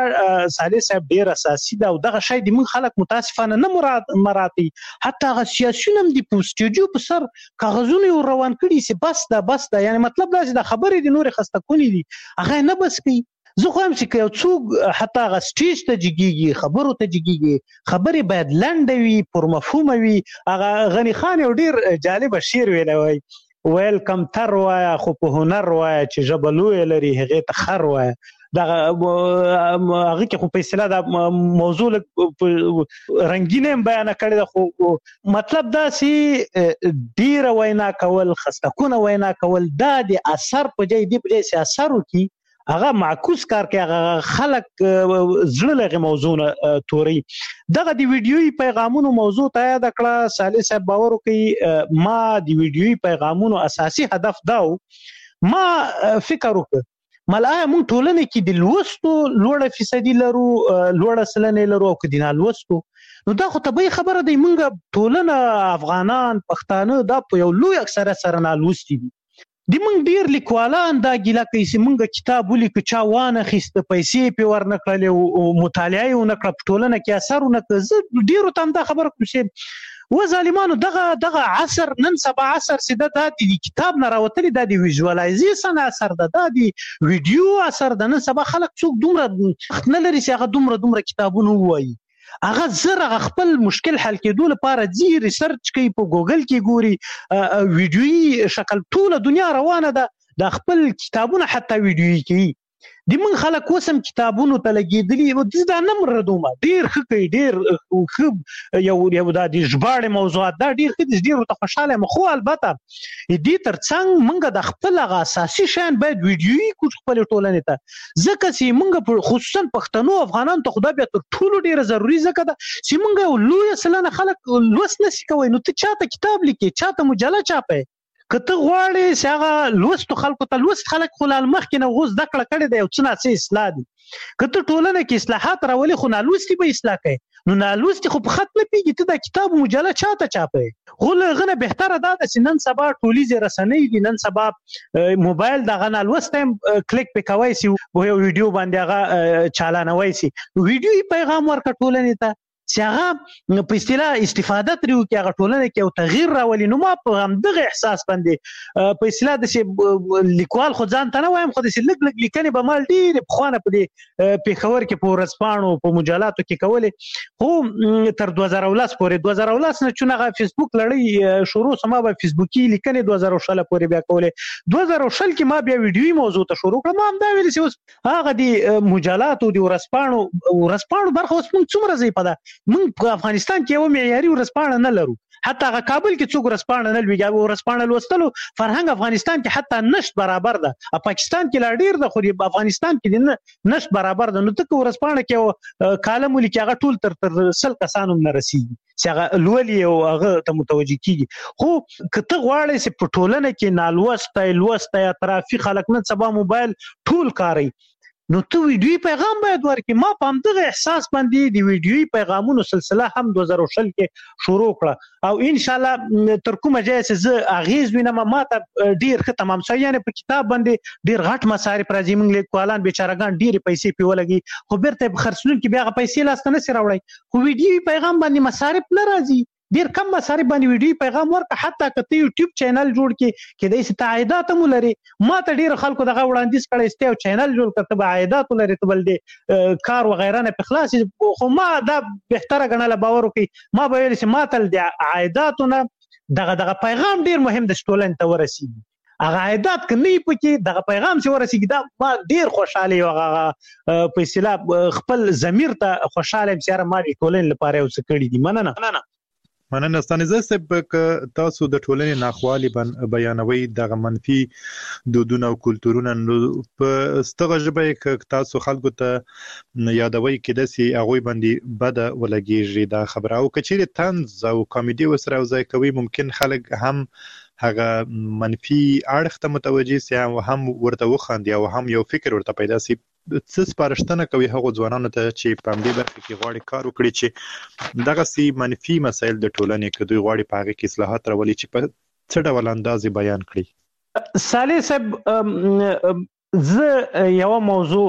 د صالح صاحب ډیر اساسي ده او دغه شی د من خلک متاسفانه نه مراتي حتی هغه سیاسيون هم د پوسټیجو په سر کاغذونه روان کړي چې بس ده یعنی مطلب دا چې د خبرې د نور خسته کونی دي هغه نه بس کوي زه خو هم چې یو څوک حتی هغه سټیج ته جګیږي خبرو ته جګیږي خبرې باید لنډه وي پر مفهوم وي هغه غنی خان یو ډیر جالب شعر ویلی ویلکم تر وایا خو په هنر وایا چې جبلوې لري هغه ته خر وایا دا هغه کې خو په اصطلاح د موضوع رنگینه بیان کړی خو مطلب دا چې ډیر وینا کول خستکونه وینا کول دا د اثر په ځای دی په ځای اثر وکي هغه معکوس کار کوي هغه خلک زړه لغه موضوع توري دغه دی ویډیوي پیغامونو موضوع ته یاد کړه صالح صاحب باور کوي ما دی ویډیوي پیغامونو اساسي هدف داو ما فکر وکړ ملای مون ټولنه کې د لوستو لوړه فیصدي لرو لوړه سلنه لرو او کدینه لوستو نو دا خو طبيعي خبره دی مونږ ټولنه افغانان پښتانه دا په یو لوی اکثریت سره نه لوستي دي د موږ ډیر لیکوالان دا ګیله کوي چې موږ کتاب ولیکو چا وانه خسته پیسې په ورنکړلې او مطالعه یې ونکړه په ټولنه کې اثر ونکړ. زه ډیرو ته دا خبره کوم چې و ظالمانو دغه عصر نن سبا عصر چې د کتاب نه راوتلی د ویژوالایزیشن اثر ده، د ویډیو اثر ده. نن سبا خلک څوک دومره وخت نه لري چې هغه دومره کتابونه ووایي. هغه زره خپل مشکل حل کېدو لپاره ځي ریسرچ کوي، په ګوګل کې ګوري، ویډیوي شکل ټوله دنیا روانه ده، د خپل کتابونه حتی ویډیوي کوي. د موږ خلک اوس هم کتابونو ته لګېدلي، دا نه مردومه ډېر ښه کوي، ډېر ښه یو دا د ژباړې موضوعات دا ډېر ښه دي، ډېرو ته خوشحاله یم. خو البته دې تر څنګ موږ د خپل هغه اساسي شیان باید ویډیوي کړو خپلې ټولنې ته، ځکه چې موږ خصوصا پښتنو افغانانو ته خو دا بیا تر ټولو ډېره ضروري ځکه ده چې موږ یو لویه سلنه خلک لوست نشي کوی. نو ته چاته کتاب لیکې، چاته مجله چاپی، که ته غواړې چې هغه لوستو خلکو ته لوست خلک خو لا مخکې نه اوس زده کړه کړې ده، یو څه ناڅه اصلاح دي. که ته ټولنه کې اصلاحات راولې خو نالوستي به اصلاح کوي، نو نالوستي خو په خط نه پیږي. ته دا کتاب مجله چاته چاپی؟ خو له هغه نه بهتره دا ده چې نن سبا ټولیزې رسنۍ دي، نن سبا موبایل دغه نالوستی هم کلیک پې کوی سي، یو ویډیو باندې هغه چالانوی سي، ویډیوي پیغام ورکړه ټولنې ته چې هغه په اصطلاح استفاده ترې وکړي، هغه ټولنه کې یو تغییر راولي. نو ما په همدغه احساس باندې په اصطلاح داسې لیکوال خو ځان ته نه وایم، خو داسې لږ لږ لیکنې به ما ډېرې پخوانه په دې پېښور کې په ورځپاڼو په مجلاتو کې کولې، خو تر 2019 پورې 2019 نه چون هغه فیسبوک لړۍ شروع سو، ما به فیسبوکي لیکنې 2020 پورې بیا کولې. 2020 کې ما بیا ویډیوي موضوع ته شروع کړم. ما هم دا ویلې چې اوس هغه د مجلاتو د ورځپاڼو برخه اوس موږ څومره ضعیفه ده. موږ په افغانستان کې یو معیاري ورځپاڼه نه لرو، حتی هغه کابل کې څوک ورځپاڼه نه لوي. ورځپاڼه لوستلو فرهنګ افغانستان کې حتی نشت برابر ده، پاکستان کې لا ډیر ده، خو افغانستان کې نشت برابر ده. نو ته ورځپاڼه کې کالم ولیکي هغه ټول تر 100 کسانو نه رسیږي چې هغه لولي او هغه ته متوجه کیږي. خو که ته غواړې چې په ټولنه کې لوستی اطرافي خلک نن سبا موبایل ټول کاروي، نو ته ویډیوي پیغام باید ورکړي. ما په همدغه احساس باندې د ویډیوي پیغامونو سلسله هم 2020 کې شروع کړه، او انشاءالله تر کومه ځایه چې زه اغیز وینم ما ته ډېر ښه تمام شوی. یعنې په کتاب باندې ډېر غټ مصارف راځي، موږ لیکوالان بیچارهګان ډېرې پیسې پرې ولګي، خو بیرته یې په خرڅونکي بیا هغه پیسې لاسته نشي راوړی. خو ویډیوي پیغام باندې مصارف نه راځي، ډیر کم مصارف باندې ویډیو پیغام ورکړه. حتی که ته یوټیوب چینل جوړ کړې کېدای شي ته عایدات هم ولري. ما ته ډیرو خلکو دغه وړاندیز کړی چې یو چینل جوړ کړه، ته به عایدات ولري، ته بل د کار وغیره نه پې خلاص. خو ما دا بهتره ګڼله، باور وکړئ ما به ویل چې ما ته د عایداتو نه دغه پیغام ډیر مهم د ټولنې ته ورسېږي. هغه عایدات که نه وي پکې، دغه پیغام چې ورسېږي، دا ما ډیر خوشحاله یم. هغه په اصطلاح خپل ضمیر ته خوشحاله یم چې یاره ما د ټولنې لپاره یو څه کړي دي. مننه. ستانیزه صاحب، که تاسو د ټولنې ناخوالې بیانوي، دغه منفي دودونه او کلتورونه، نو په ستغه ژبه کې تاسو خلکو ته یادوي کېدای شي هغوی باندې بده ولګېږي دا خبره، او که چیرې طنز او کامیډي ورسره یوځای کوي، ممکن خلک هم هغه منفي اړخ ته متوجه سي او هم ورته وخاندي او هم یو فکر ورته پیدا سي. څه سپارښتنه کوي هغو ځوانانو ته چې په همدې برخه کې غواړي کار وکړي چې دغسې منفي مسایل د ټولنې که دوی غواړي په هغې کې اصلاحات راولي چې په څه ډول انداز یې بیان کړي؟ صالح صاحب، زه یوه موضوع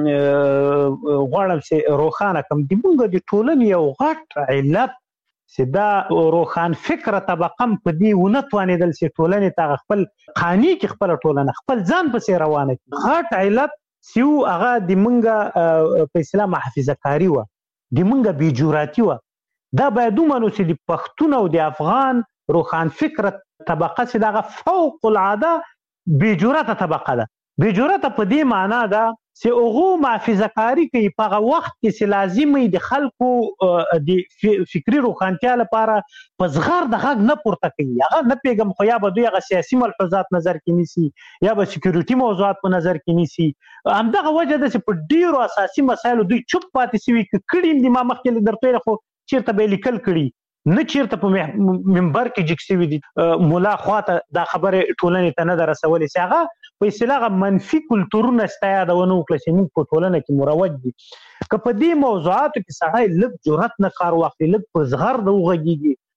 غواړم چې روښانه کړم. د موږ د ټولنې یو غټ علت چې دا روښان فکره طبقه هم په دې ونه توانېدل چې ټولنې ته خپل قانع کړي، خپله ټولنه خپل ځان پسې روانه کړي. غټ علت چې هغه د موږ په اصطلاح محافظه کاري وه، د موږ بېجراتي وه. دا باید ومنو چې د پښتون او د افغان روښان فکره طبقه چې دغه فوق العاده بېجرته طبقه ده. بېجرته په دې معنا ده چې هغو محافظه کاري کوي په هغه وخت کې چې لازم وي د خلکو د فکري روښانتیا لپاره په زغر د غږ نه پورته کوي. هغه نه پوهېږم، خو یا به دوی هغه سیاسي ملحوظات نظر کې نیسي یا به سکیورټي موضوعات په نظر کې نیسي. همدغه وجه ده چې په ډېرو اساسي مسایلو دوی چوپ پاتې سوي. که کړي هم دي، ما مخکې درته ویل، خو چېرته به یې لیکل کړي، نه چېرته په منبر کې جګ سوي دي. ملا خواته دا خبرې ټولنې ته نه ده رسولې چې هغه په اصطلاح منفي کلتورونه ستا یادونه وکړه چې موږ په ټولنه کې مروج دي. که په دې موضوعاتو کې سړی لږ جرأت نه کار واخلي، لږ په زغر د وغږېږي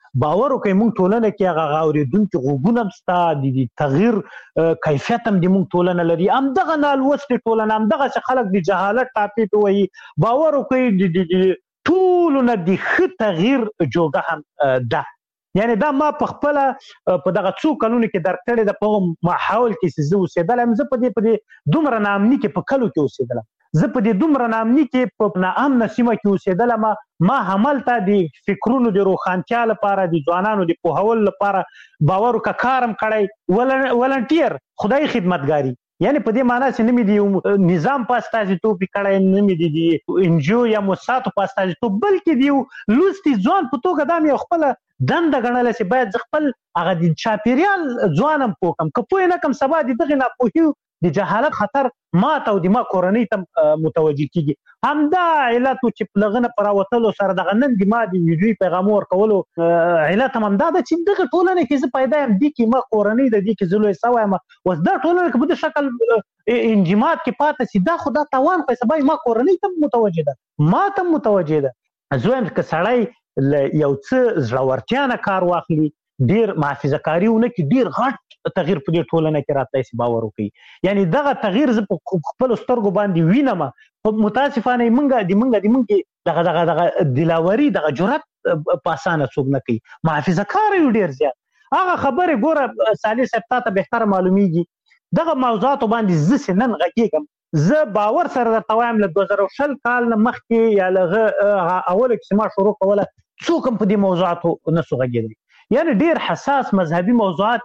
باور وکړي موږ ټولنه کې هغه اوریدونکو غوګونه مستا د تغییر کیفیت هم د موږ ټولنه لري همدغه نالوست ټولنه همدغه خلک د جهالت ټاپې ته وایي باور وکړي د ټولنه د ښه تغییر جوګه هم ده یعنی دا ما په خپل په دغه څو کلونو کې درک کړی د په ماحول کې زه اوسېدلم زه په دې دومره ناامني کې په کلو کې اوسېدلم زه په دې دومره ناامني کې په ناامنه سیمه کې اوسېدلم ما همالته د فکرونو د روښانتیا لپاره د ځوانانو د پوهول لپاره باور وکړه کارم کړی ولنټیر خدای خدمتګاري یعنی په دې معنی چې نه مې د نظام په استازیتوب کړی نه مې د انجیو یا موسساتو په استازیتوب بلکې د لوستي ځوان په توګه دا مې خپله دنده ګڼله چې باید زه خپل هغه د چاپېریال ځوان هم پوه کړم که پوه نه کړم سبا د دغې ناپوهي د جهالت خطر ما ته او د ما کورنۍ ته متوجه کېږي همدا علت و چې په هغه نه په راوتلو سره دغه نن د ما د ویډیوي پیغامو ورکولو علت هم همدا ده چې دغه ټولنه کې زه پیدا یم دې کې ما کورنۍ د دې کې زه لوی سوی یم اوس دا ټولنه کې په دې شکل انجماد کې پاتې شي دا خو دا تاوان خو سبا ما کورنۍ ته متوجه ده ما ته متوجه ده زه وایم که سړی یو څه زړورتیا نه کار واخلي ډیر محافظه کاري ونه کې ډیر غټ تغییر په دې ټولنه کې راتلی شي باور وکړي یعنی دغه تغییر زه په خپلو سترګو باندې وینم متاسفانه موږ دغه دلاوري دغه جرأت په اسانه څوک نه کوي محافظه کار یو ډیر زیات هغه خبرې ګوره صالح صاحب تا ته بهتره معلومیږي دغه موضوعاتو باندې زه چې نن غږیږم زه باور سره درته وایم له 2020 کال نه مخکې یا له اوله کې ما شروع کوله څوک هم په دې موضوعاتو نسو غږېدلی یعنی ډیر حساس مذهبي موضوعات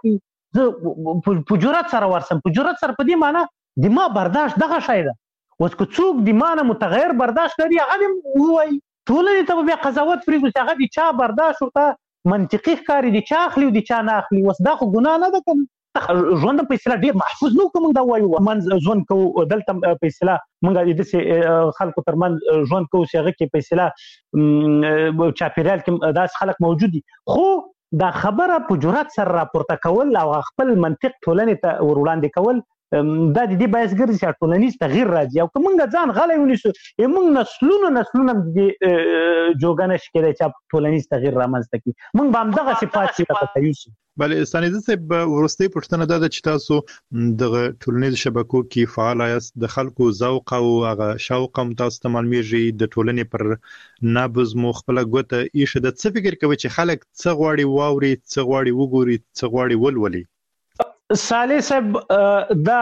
زه په جرأت سره ورسم په جرأت سره په دې معنی د ما برداشت دغه شی ده اوس که څوک د ما نه متغیر برداشت لري هغه دې ووایي ټولنې ته به بیا قضاوت پرېږدو چې هغه د چا برداشت ورته منطقي ښکاري د چا اخلي او د چا نه اخلي اوس دا خو ګناه نه ده که ژوند په اصطلاح ډېر محفوظ نه وو که موږ دا ووایو منځ ژوند کوو دلته په اصطلاح موږ د داسې خلکو ترمنځ ژوند کوو چې هغه کې په اصطلاح چاپېریال کې داسې خلک موجود دي خو دا خبره په جرأت سره راپورته کول او خپل منطق ټولنې ته ور وړاندې کول دا د دې باعث ګرځي چې ټولنیز تغییر راځي او که موږ ځان غلی ونیسو موږ نسلونه د جوګه نشي کېدای چې ټولنیز تغییر رامنځته کړي موږ به همدغسې پاتې پاتې یوسو بله ستانیزه صاحب وروستۍ پوښتنه دا ده چې تاسو دغه ټولنیزو شبکو کې فعال یاست د خلکو ذوق او هغه شوق هم تاسو ته معلومیږي د ټولنې پر نبض مو خپله ګوته ایښې ده څه فکر کوئ چې خلک څه غواړي واوري څه غواړي وګوري څه غواړي ولولي صالح صاحب دا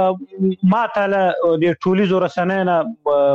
ما ته له د ټولیزو رسنیو نه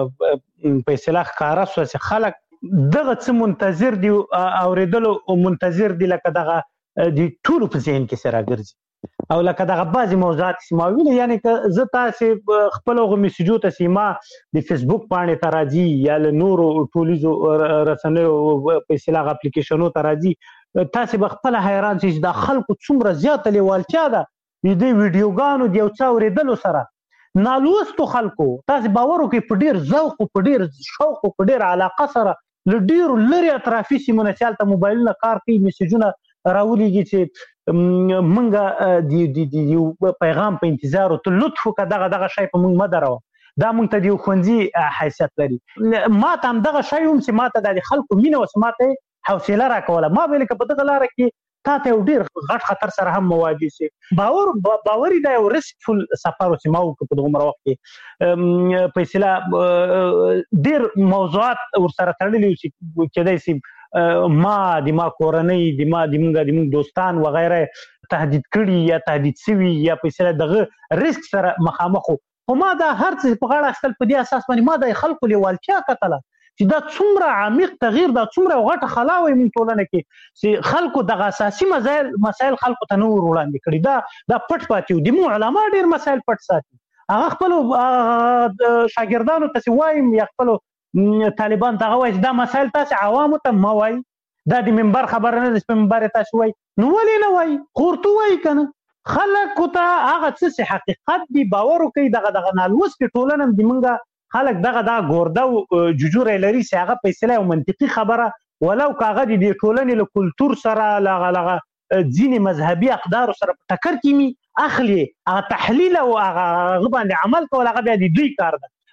په اصطلاح ښکاره شوه چې خلک دغه څه منتظر دي اورېدلو منتظر دي لکه دغه د ټولو په ذهن کې سره ګرځي او لکه دغه بعضې موضوعات چې ما ویلي یعنی که زه تاسې خپل هغو میسیجو ته چې ما د فیسبوک پاڼې ته راځي یا له نورو ټولیزو رسنیو په اصطلاح اپلیکیشنو ته راځي تاسې به خپله حیران شئ چې دا خلکو څومره زیاته لیوالتیا ده د دې ویډیوګانو د یو څه اورېدلو سره نالوستو خلکو تاسې باور وکړئ په ډېر ذوق او په ډېر شوق او په ډېر علاقه سره له ډېرو لرې اطرافي سیمو نه چې هلته موبایلونه کار کوي میسیجونه راولیږي چې موږ د یو پیغام په انتظار ته لطف وکړه دغه شی په موږ مه دروه دا موږ ته د یو ښوونځي حیثیت لري ما ته همدغه شی هم چې ما ته د خلکو مینه وه چې ما ته حوصله راکوله ما به لکه په دغه لاره کې تا ته یو ډېر غټ خطر سره هم مواجه شي باوري دا یو رسکفل سفر و چې ما وکړو په دغومره وخت کې په اصطلاح ډېر موضوعات ورسره تړلي وو چې کېدای شي ما کورنۍ د دوستان وغیره تهدید کړي یا تهدید شوي یا په اصطلاح دغه رسک سره مخامخ وو خو ما دا هر څه په غاړه اخیستل په دې اساس باندې ما د خلکو لیوالتیا کتله چې دا څومره عمیق تغییر دا څومره غټه خلا وي موږ ټولنه کې چې خلکو دغه اساسي مسایل خلکو ته نه ور وړاندې کړي دا پټ پاتې وو د مو علما ډېر مسایل پټ ساتي هغه خپلو شاګردانو ته وایم یا خپلو طالبان ته وایي چې دا مسایل تاسې عوامو ته مه وایي دا د منبر خبره نه ده چې په منبر یې تاسې وایي نو ولې نه وایي خو ورته وایي که نه خلکو ته هغه څه چې حقیقت دي باور وکړي دغه نالوستې ټولنه هم د موږ خلک دغه دا ګورده او ججوری لري چې هغه په اصطلاح یو منطقي خبره ولو که هغه د دې ټولنې له کلتور سره له ځینې مذهبي اقدارو سره په ټکر کې اخلي هغه تحلیل او هغه باندې عمل کول هغه بیا د دوی کار ده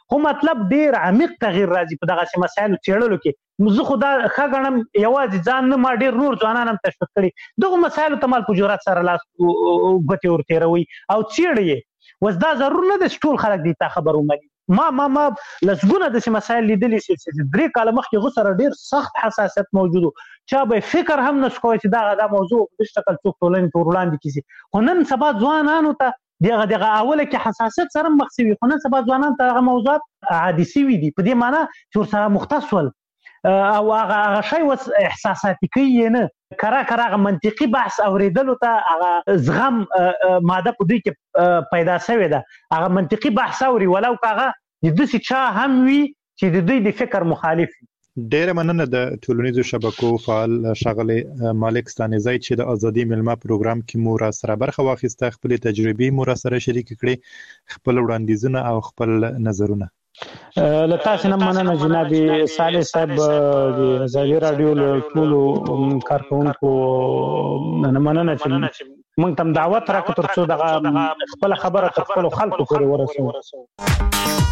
خو مطلب ډیر عمیق تغییر راځي په دغه مسایلو چیرلو کې زه خدا خغنم یوازې ځان نه ما ډیر نور ځوانان هم تشویق کړي دغه مسایلو ته مال په جرأت سره لاس غوتې ورتیروي او چیرې وزدا ضرور نه د ټول خلک دي تا خبرو ملي ما لسګونه د مسایل لیدلې چې 3 کال مخکې غوسره ډیر سخت حساسیت موجودو چا به فکر هم نشو کوي چې دا موضوع د شکل څوک ټولنې تور وړاندې کیږي خو نن سبا ځوانانو ته دغه اوله کې حساسیت سره مخ شوي خو نن سبا ځوانان ته هغه موضوعات عادي شوي دي په دې معنی چې ورسره مختص ول او هغه شی وس احساساتي کوي نه کرا منطقي بحث اوریدلو ته هغه زغم ماده په دې کې پیدا شوی ده هغه منطقي بحث اوري ولو هغه د دې چا هم وي چې د دوی د فکر مخالف ډېر مننه د ټولنیزو شبکو فعال ښاغلی مالک ستانیزی چې د ازادي ملما پروګرام کې مو را سره برخه واخیسته خپل تجربې مو را سره شریک کړې خپل وړاندیزونه او خپل نظرونه له تاسو نه مننه جناب صالح صاحب د ازادي رادیو له ټولو کارکونکو نه مننه چې موږ تم دعوت راکړو ترڅو دغه خپل خبره تر خپل خلکو پورې ورسوو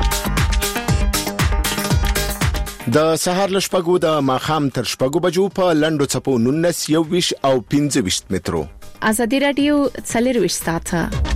د سهار لشپګو د ماخام تر شپګو بجو په لندو چپو 19 21 او 25 مترو ازادي رادیو څلرويشت ساعته